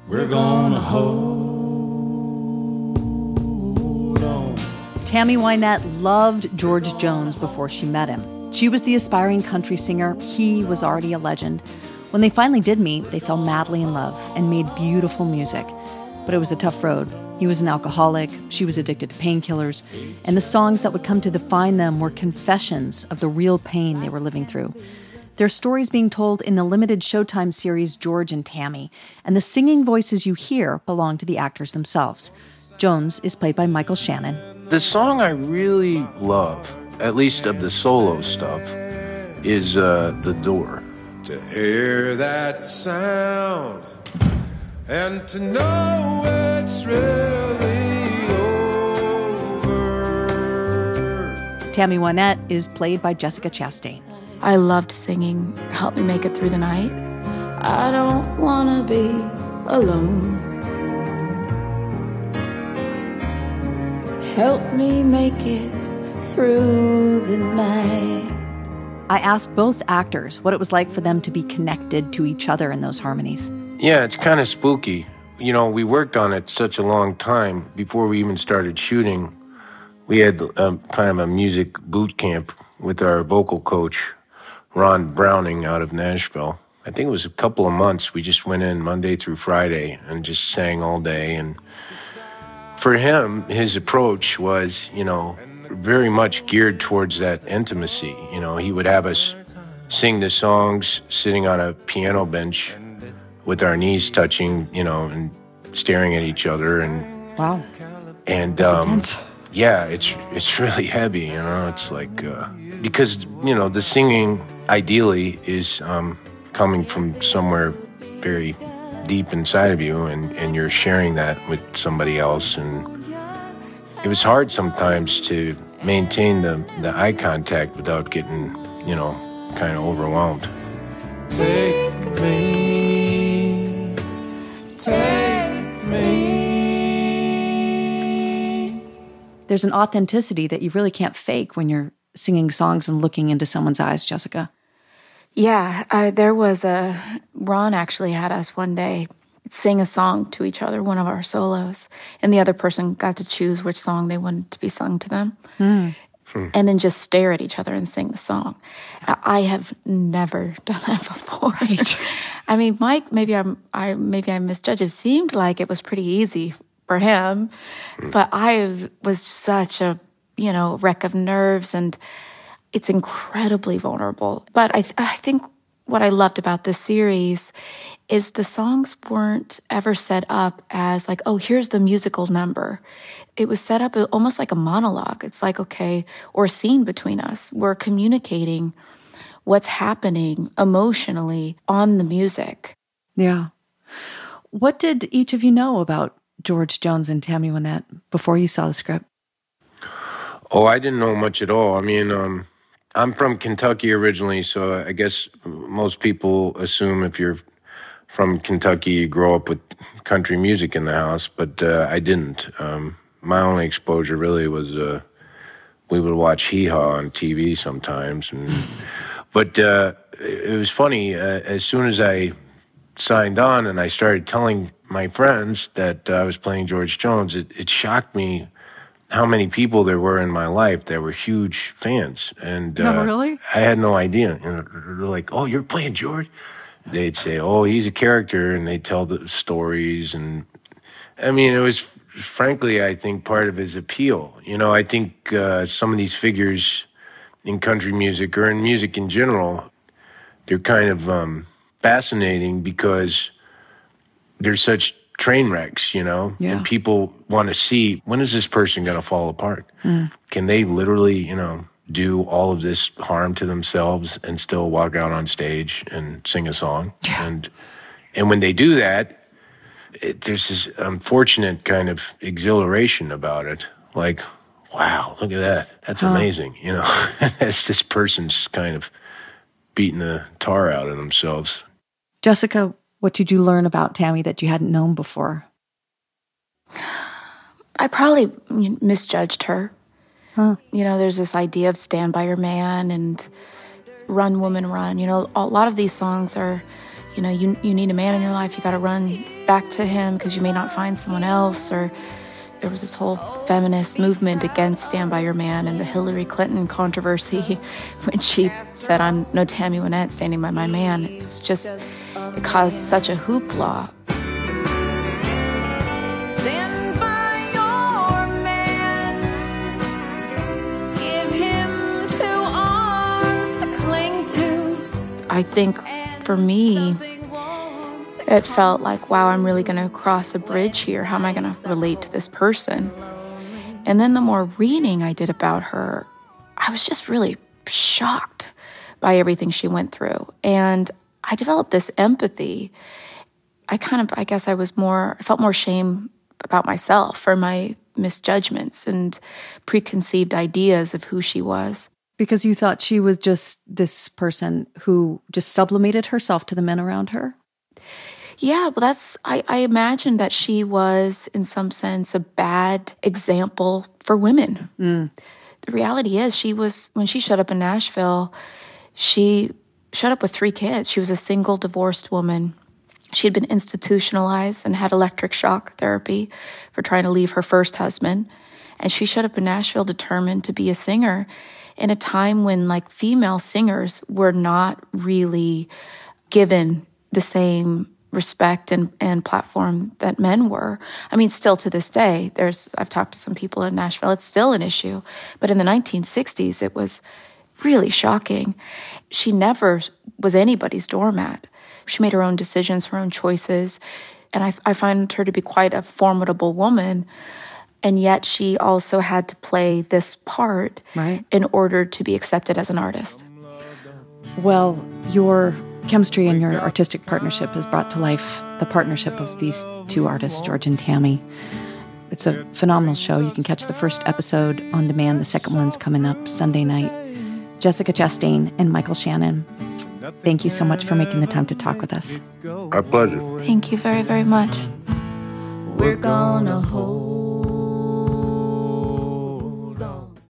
we're gonna hold on. Tammy Wynette loved George Jones before she met him. She was the aspiring country singer. He was already a legend. When they finally did meet, they fell madly in love and made beautiful music. But it was a tough road. He was an alcoholic, she was addicted to painkillers, and the songs that would come to define them were confessions of the real pain they were living through. Their stories being told in the limited Showtime series George and Tammy, and the singing voices you hear belong to the actors themselves. Jones is played by Michael Shannon. The song I really love, at least of the solo stuff, is The Door. To hear that sound and to know it's really over. Tammy Wynette is played by Jessica Chastain. I loved singing Help Me Make It Through the Night. I don't want to be alone. Help me make it through the night. I asked both actors what it was like for them to be connected to each other in those harmonies. Yeah, it's kind of spooky. You know, we worked on it such a long time. Before we even started shooting, we had kind of a music boot camp with our vocal coach, Ron Browning, out of Nashville. I think it was a couple of months. We just went in Monday through Friday and just sang all day. And for him, his approach was, you know, very much geared towards that intimacy. You know, he would have us sing the songs sitting on a piano bench with our knees touching, you know, and staring at each other. And wow. And intense. Yeah, it's really heavy, you know. It's like because, you know, the singing ideally is coming from somewhere very deep inside of you, and you're sharing that with somebody else. And it was hard sometimes to maintain the eye contact without getting, you know, kind of overwhelmed. Take me. There's an authenticity that you really can't fake when you're singing songs and looking into someone's eyes, Jessica. Yeah, there was Ron actually had us one day sing a song to each other, one of our solos, and the other person got to choose which song they wanted to be sung to them. And then just stare at each other and sing the song. I have never done that before. Right. I mean, Mike, maybe I misjudged. It seemed like it was pretty easy for him, but I was such a, you know, wreck of nerves, and it's incredibly vulnerable. But I think what I loved about this series is the songs weren't ever set up as like, oh, here's the musical number. It was set up almost like a monologue. It's like, okay, or a scene between us. We're communicating what's happening emotionally on the music. Yeah. What did each of you know about George Jones and Tammy Wynette before you saw the script? Oh, I didn't know much at all. I mean, I'm from Kentucky originally, so I guess most people assume if you're from Kentucky, you grow up with country music in the house, but I didn't. My only exposure really was we would watch Hee Haw on TV sometimes. But it was funny, as soon as I signed on and I started telling my friends that I was playing George Jones, it shocked me how many people there were in my life that were huge fans. And No, really? I had no idea. You know, they're like, oh, you're playing George? They'd say, oh, he's a character, and they'd tell the stories. And I mean, it was, frankly, I think part of his appeal. You know, I think some of these figures in country music or in music in general, they're kind of fascinating because they're such train wrecks, you know? Yeah. And people want to see, when is this person going to fall apart? Can they literally, you know, do all of this harm to themselves and still walk out on stage and sing a song? Yeah. And when they do that, there's this unfortunate kind of exhilaration about it. Like, wow, look at that. That's amazing, you know? As this person's kind of beating the tar out of themselves. Jessica, what did you learn about Tammy that you hadn't known before? I probably misjudged her. Huh. You know, there's this idea of stand by your man and run, woman, run. You know, a lot of these songs are, you know, you need a man in your life. You got to run back to him because you may not find someone else. Or there was this whole feminist movement against Stand By Your Man and the Hillary Clinton controversy when she said, I'm no Tammy Wynette standing by my man. It was just, it caused such a hoopla. Stand by your man. Give him 2 arms to cling to. I think for me, it felt like, wow, I'm really going to cross a bridge here. How am I going to relate to this person? And then the more reading I did about her, I was just really shocked by everything she went through. And I developed this empathy. I guess I felt more shame about myself for my misjudgments and preconceived ideas of who she was. Because you thought she was just this person who just sublimated herself to the men around her? Yeah, well, I imagined that she was, in some sense, a bad example for women. The reality is, when she showed up in Nashville, she showed up with 3 kids. She was a single divorced woman. She had been institutionalized and had electric shock therapy for trying to leave her first husband. And she showed up in Nashville determined to be a singer in a time when, like, female singers were not really given the same respect and platform that men were. I mean, still to this day, I've talked to some people in Nashville, it's still an issue. But in the 1960s, it was really shocking. She never was anybody's doormat. She made her own decisions, her own choices. And I find her to be quite a formidable woman. And yet she also had to play this part in order to be accepted as an artist. Well, your chemistry and your artistic partnership has brought to life the partnership of these 2 artists, George and Tammy. It's a phenomenal show. You can catch the first episode on demand. The second one's coming up Sunday night. Jessica Chastain and Michael Shannon, thank you so much for making the time to talk with us. Our pleasure. Thank you very, very much. We're gonna hold